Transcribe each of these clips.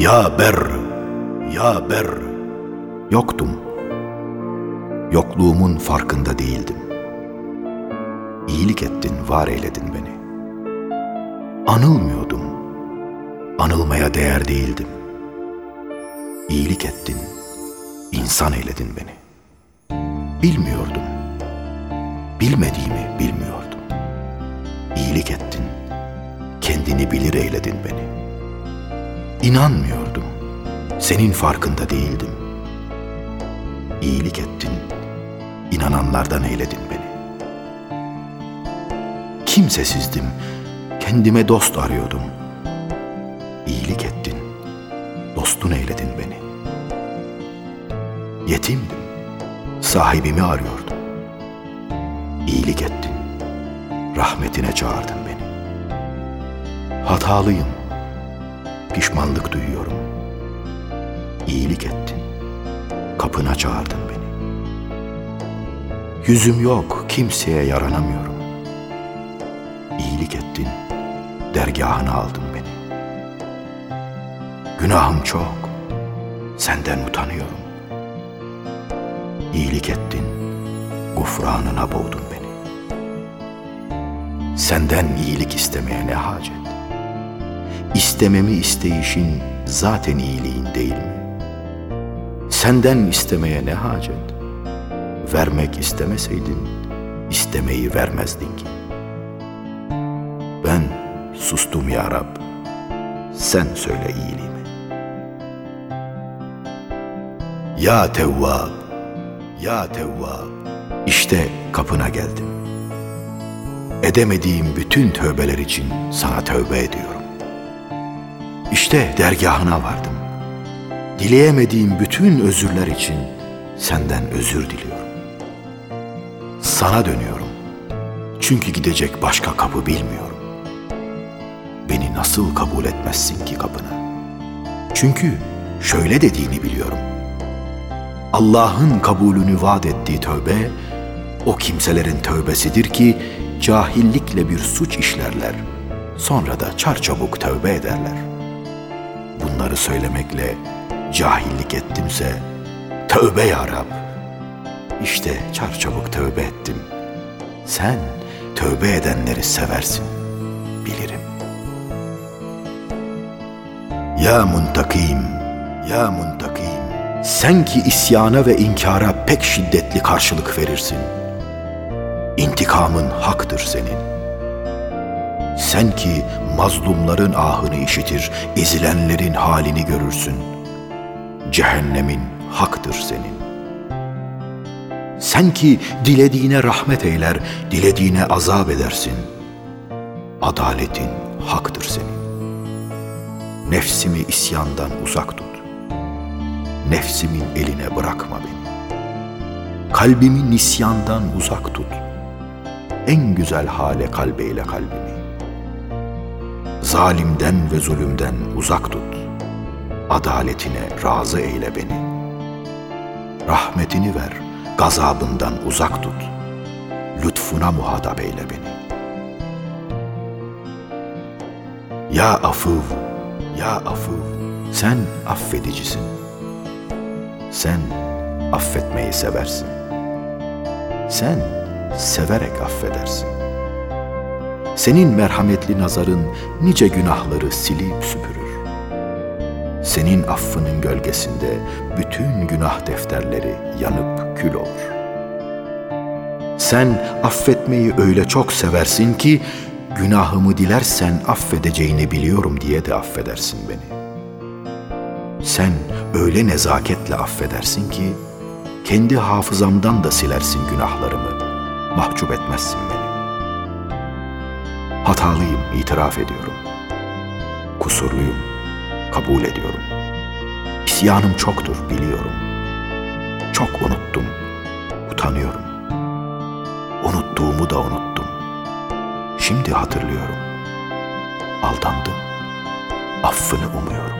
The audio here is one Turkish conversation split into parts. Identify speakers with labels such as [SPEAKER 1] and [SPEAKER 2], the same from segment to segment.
[SPEAKER 1] Ya ber, ya ber. Yoktum. Yokluğumun farkında değildim. İyilik ettin, var eyledin beni. Anılmıyordum. Anılmaya değer değildim. İyilik ettin, insan eyledin beni. Bilmiyordum. Bilmediğimi bilmiyordum. İyilik ettin, kendini bilir eyledin beni. İnanmıyordum. Senin farkında değildim. İyilik ettin, inananlardan eyledin beni. Kimsesizdim, kendime dost arıyordum. İyilik ettin, dostun eyledin beni. Yetimdim, sahibimi arıyordum. İyilik ettin, rahmetine çağırdın beni. Hatalıyım, pişmanlık duyuyorum. İyilik ettin, kapına çağırdın beni. Yüzüm yok, kimseye yaranamıyorum. İyilik ettin, dergâhına aldın beni. Günahım çok, senden utanıyorum. İyilik ettin, gufranına boğdun beni. Senden iyilik istemeye ne hacet? İstememi isteyişin zaten iyiliğin değil mi? Senden istemeye ne hacet? Vermek istemeseydin, istemeyi vermezdin ki. Ben sustum ya Rab, sen söyle iyiliğimi. Ya Tevvab, ya Tevvab, işte kapına geldim. Edemediğim bütün tövbeler için sana tövbe ediyorum. İşte dergâhına vardım. Dileyemediğim bütün özürler için senden özür diliyorum. Sana dönüyorum. Çünkü gidecek başka kapı bilmiyorum. Beni nasıl kabul etmezsin ki kapına? Çünkü şöyle dediğini biliyorum. Allah'ın kabulünü vaat ettiği tövbe, o kimselerin tövbesidir ki cahillikle bir suç işlerler. Sonra da çarçabuk tövbe ederler. Bunları söylemekle cahillik ettimse, tövbe ya Rab. İşte çarçabuk tövbe ettim. Sen tövbe edenleri seversin, bilirim. Ya muntakim, ya muntakim. Sen ki isyana ve inkara pek şiddetli karşılık verirsin. İntikamın haktır senin. Sen ki mazlumların ahını işitir, ezilenlerin halini görürsün. Cehennemin haktır senin. Sen ki dilediğine rahmet eyler, dilediğine azap edersin. Adaletin haktır senin. Nefsimi isyandan uzak tut. Nefsimin eline bırakma beni. Kalbimi nisyandan uzak tut. En güzel hale kalbeyle kalbimi. Zalimden ve zulümden uzak tut. Adaletine razı eyle beni. Rahmetini ver, gazabından uzak tut. Lütfuna muhatap eyle beni. Ya Afıv, ya Afıv, sen affedicisin. Sen affetmeyi seversin. Sen severek affedersin. Senin merhametli nazarın nice günahları silip süpürür. Senin affının gölgesinde bütün günah defterleri yanıp kül olur. Sen affetmeyi öyle çok seversin ki günahımı dilersen affedeceğini biliyorum diye de affedersin beni. Sen öyle nezaketle affedersin ki kendi hafızamdan da silersin günahlarımı, mahcup etmezsin beni. Hatalıyım, itiraf ediyorum. Kusurluyum, kabul ediyorum. İsyanım çoktur, biliyorum. Çok unuttum, utanıyorum. Unuttuğumu da unuttum. Şimdi hatırlıyorum. Aldandım, affını umuyorum.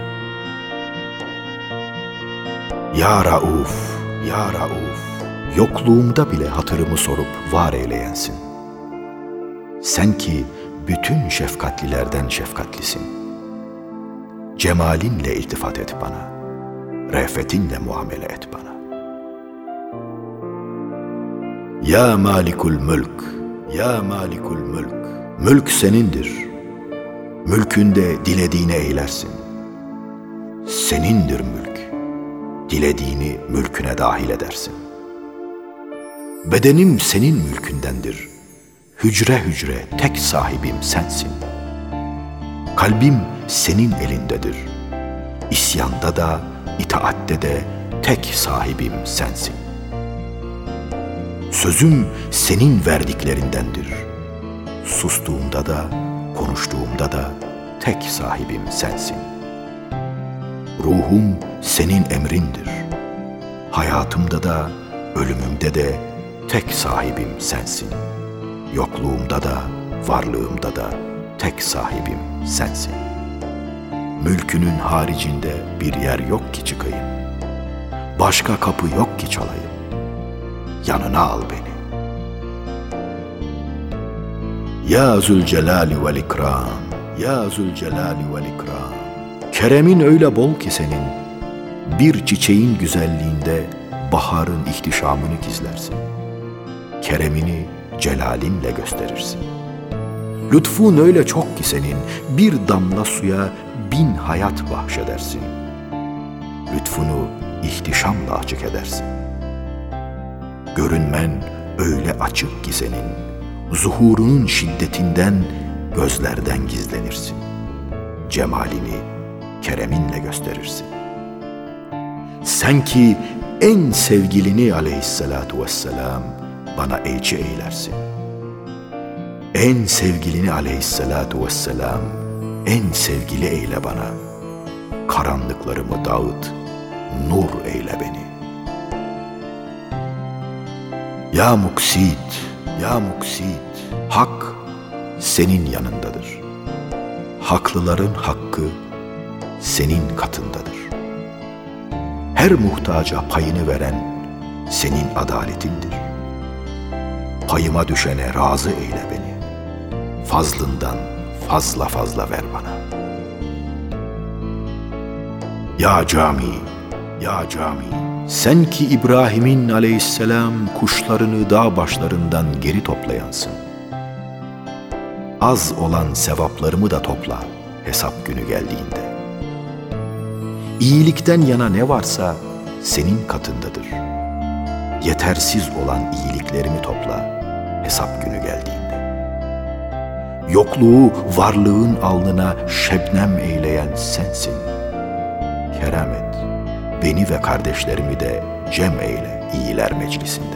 [SPEAKER 1] Ya Rauf, ya Rauf, yokluğumda bile hatırımı sorup var eyleyensin. Sen ki bütün şefkatlilerden şefkatlisin. Cemalinle iltifat et bana, re'fetinle muamele et bana. Ya malikul mülk, ya malikul mülk. Mülk senindir. Mülkünde dilediğini eylersin. Senindir mülk. Dilediğini mülküne dahil edersin. Bedenim senin mülkündendir. Hücre hücre tek sahibim sensin. Kalbim senin elindedir. İsyanda da, itaatte de tek sahibim sensin. Sözüm senin verdiklerindendir. Sustuğumda da, konuştuğumda da tek sahibim sensin. Ruhum senin emrindir. Hayatımda da, ölümümde de tek sahibim sensin. Yokluğumda da, varlığımda da tek sahibim sensin. Mülkünün haricinde bir yer yok ki çıkayım. Başka kapı yok ki çalayım. Yanına al beni. Ya Zülcelali vel İkram, ya Zülcelali vel İkram. Keremin öyle bol ki senin, bir çiçeğin güzelliğinde baharın ihtişamını gizlersin. Keremini celalinle gösterirsin. Lütfun öyle çok ki senin, bir damla suya 1000 hayat bahşedersin. Lütfunu ihtişamla açık edersin. Görünmen öyle açık ki senin, zuhurunun şiddetinden gözlerden gizlenirsin. Cemalini kereminle gösterirsin. Sen ki en sevgilini aleyhissalatu vesselam bana elçi eylersin. En sevgilini aleyhissalatu vesselam en sevgili eyle bana. Karanlıklarımı dağıt, nur eyle beni. Ya muksit, ya muksit, hak senin yanındadır. Haklıların hakkı senin katındadır. Her muhtaca payını veren senin adaletindir. Payıma düşene razı eyle beni. Fazlından fazla fazla ver bana. Ya cami, ya cami. Sen ki İbrahim'in aleyhisselam kuşlarını dağ başlarından geri toplayansın. Az olan sevaplarımı da topla hesap günü geldiğinde. İyilikten yana ne varsa senin katındadır. Yetersiz olan iyiliklerimi topla hesap günü geldiğinde. Yokluğu varlığın alnına şebnem eyleyen sensin. Kerem et, beni ve kardeşlerimi de cem eyle iyiler meclisinde.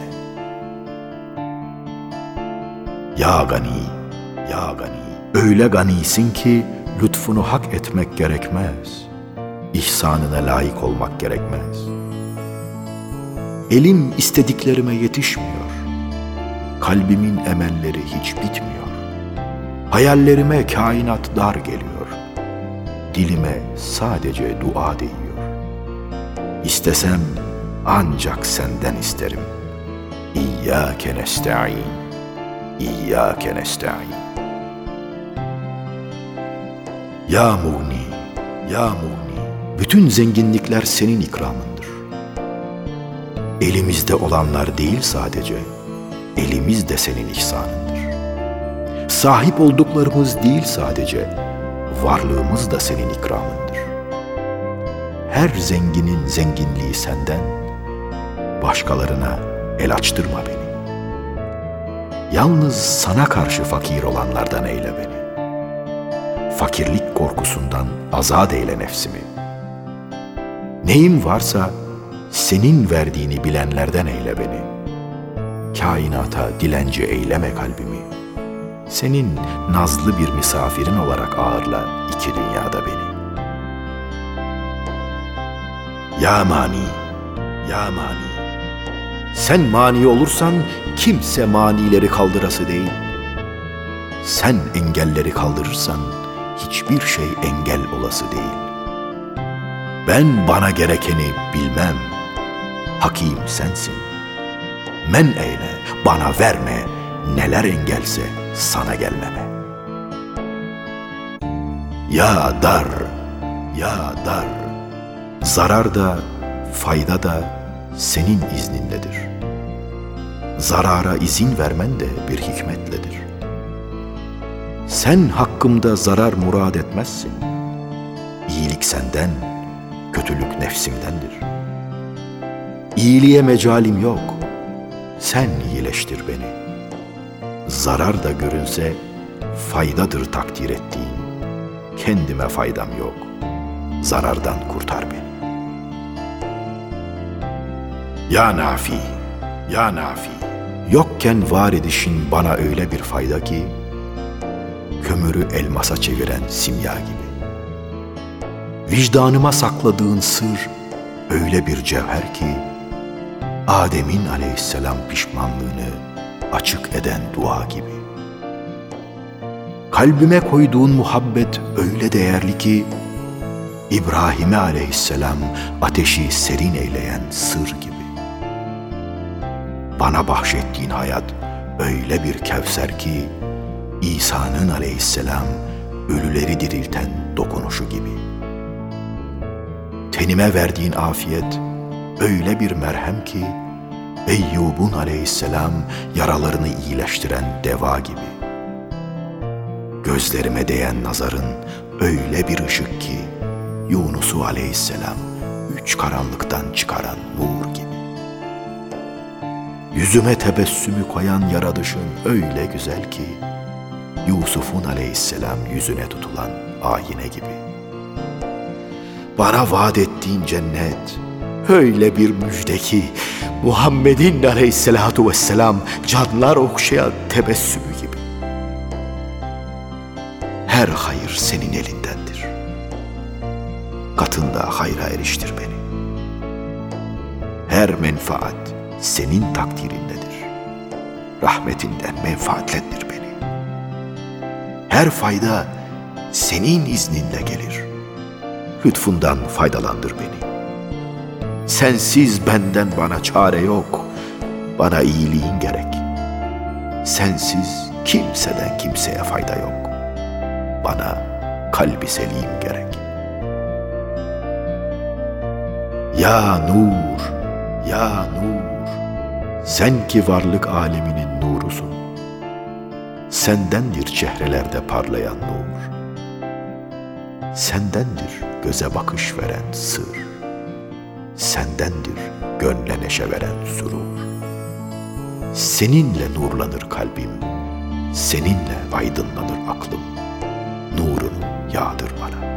[SPEAKER 1] Ya gani, ya gani, öyle ganisin ki lütfunu hak etmek gerekmez. İhsanına layık olmak gerekmez. Elim istediklerime yetişmiyor. Kalbimin emelleri hiç bitmiyor. Hayallerime kainat dar geliyor. Dilime sadece dua değiyor. İstesem ancak senden isterim. İyyâke nesta'in, İyyâke nesta'in. Ya Muğni, ya Muğni, bütün zenginlikler senin ikramındır. Elimizde olanlar değil sadece, elimiz de senin ihsanındır. Sahip olduklarımız değil sadece, varlığımız da senin ikramındır. Her zenginin zenginliği senden, başkalarına el açtırma beni. Yalnız sana karşı fakir olanlardan eyle beni. Fakirlik korkusundan azat eyle nefsimi. Neyim varsa senin verdiğini bilenlerden eyle beni. Kainata dilenci eyleme kalbimi. Senin nazlı bir misafirin olarak ağırla iki dünyada beni. Ya mani, ya mani. Sen mani olursan kimse manileri kaldırası değil. Sen engelleri kaldırırsan hiçbir şey engel olası değil. Ben bana gerekeni bilmem. Hakim sensin. Men eyle, bana verme, neler engelse sana gelmeme. Ya dar, ya dar. Zarar da, fayda da senin izninledir. Zarara izin vermen de bir hikmetledir. Sen hakkımda zarar murad etmezsin. İyilik senden, kötülük nefsimdendir. İyiliğe mecalim yok, sen iyileştir beni. Zarar da görünse faydadır takdir ettiğin. Kendime faydam yok, zarardan kurtar beni. Ya Nafi, ya Nafi, yokken var edişin bana öyle bir fayda ki, kömürü elmasa çeviren simya gibi. Vicdanıma sakladığın sır öyle bir cevher ki, Adem'in aleyhisselam pişmanlığını açık eden dua gibi. Kalbime koyduğun muhabbet öyle değerli ki, İbrahim'e aleyhisselam ateşi serin eyleyen sır gibi. Bana bahşettiğin hayat öyle bir kevser ki, İsa'nın aleyhisselam ölüleri dirilten dokunuşu gibi. Tenime verdiğin afiyet öyle bir merhem ki, Eyyub'un aleyhisselam yaralarını iyileştiren deva gibi. Gözlerime değen nazarın öyle bir ışık ki, Yunus'u aleyhisselam 3 karanlıktan çıkaran nur gibi. Yüzüme tebessümü koyan yaratışın öyle güzel ki, Yusuf'un aleyhisselam yüzüne tutulan ayine gibi. Bana vaat ettiğin cennet öyle bir müjde ki, Muhammed'in aleyhisselatu vesselam canlar okşayan tebessümü gibi. Her hayır senin elindendir. Katında hayra eriştir beni. Her menfaat senin takdirindedir. Rahmetinden menfaatlendir beni. Her fayda senin izninle gelir. Lütfundan faydalandır beni. Sensiz benden bana çare yok. Bana iyiliğin gerek. Sensiz kimseden kimseye fayda yok. Bana kalbi selim gerek. Ya nur, ya nur, sen ki varlık aleminin nurusun. Sendendir çehrelerde parlayan nur. Sendendir göze bakış veren sır. Sendendir gönle neşe veren sürur. Seninle nurlanır kalbim, seninle aydınlanır aklım. Nurunu yağdır bana.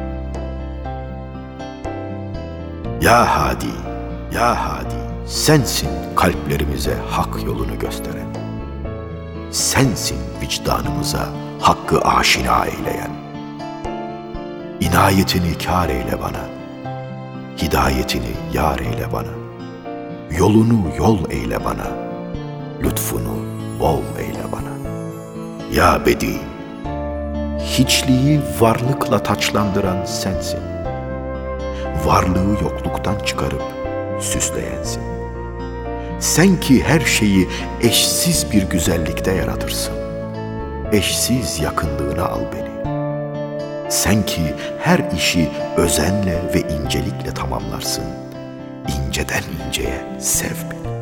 [SPEAKER 1] Ya Hadi, ya Hadi, sensin kalplerimize hak yolunu gösteren. Sensin vicdanımıza hakkı aşina eyleyen. İnayetini kâr eyle bana, hidayetini yar eyle bana. Yolunu yol eyle bana, lütfunu bol eyle bana. Ya Bedi, hiçliği varlıkla taçlandıran sensin. Varlığı yokluktan çıkarıp süsleyensin. Sen ki her şeyi eşsiz bir güzellikte yaratırsın. Eşsiz yakınlığına al beni. Sen ki her işi özenle ve incelikle tamamlarsın. İnceden inceye sev beni.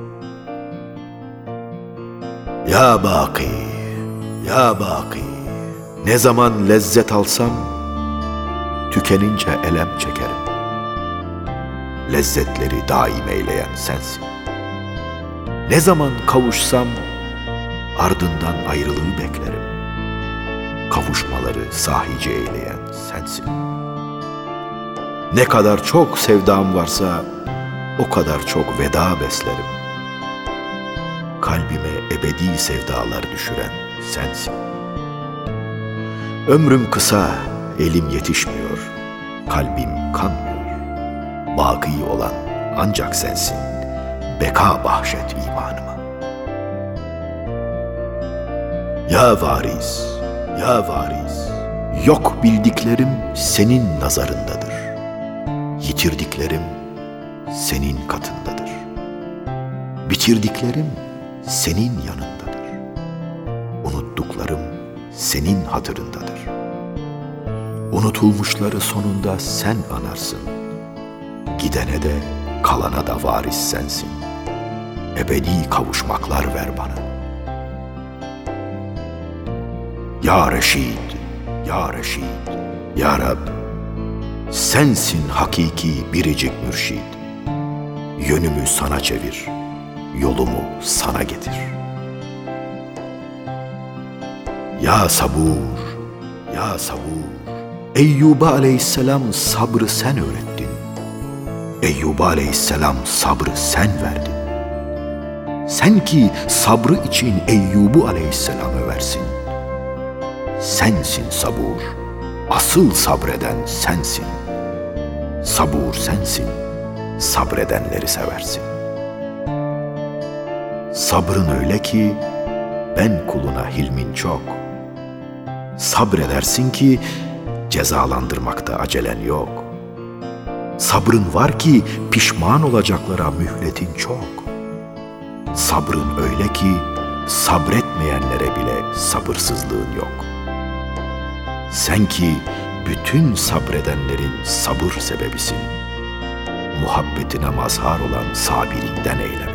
[SPEAKER 1] Ya Baki, ya Baki, ne zaman lezzet alsam tükenince elem çekerim. Lezzetleri daim eyleyen sensin. Ne zaman kavuşsam ardından ayrılığı beklerim. Kavuşmaları sahici eyleyen sensin. Ne kadar çok sevdam varsa o kadar çok veda beslerim. Kalbime ebedi sevdalar düşüren sensin. Ömrüm kısa, elim yetişmiyor, kalbim kanmıyor. Baki olan ancak sensin, beka bahşet imanıma. Ya varis, ya varis, yok bildiklerim senin nazarındadır. Yitirdiklerim senin katındadır. Bitirdiklerim senin yanındadır. Unuttuklarım senin hatırındadır. Unutulmuşları sonunda sen anarsın. Gidene de kalana da varis sensin. Ebedi kavuşmaklar ver bana. Ya Reşid, Ya Reşid, Ya Rab, sensin hakiki biricik mürşid. Yönümü sana çevir, yolumu sana getir. Ya sabur, Ya sabur, Eyyub aleyhisselam sabrı sen öğrettin. Eyyub aleyhisselam sabrı sen verdin. Sen ki sabrı için Eyyub'u aleyhisselam översin. Sensin sabur, asıl sabreden sensin. Sabur sensin, sabredenleri seversin. Sabrın öyle ki ben kuluna hilmin çok. Sabredersin ki cezalandırmakta acelen yok. Sabrın var ki pişman olacaklara mühletin çok. Sabrın öyle ki sabretmeyenlere bile sabırsızlığın yok. Sen ki bütün sabredenlerin sabır sebebisin. Muhabbetine mazhar olan sabirinden eyleme.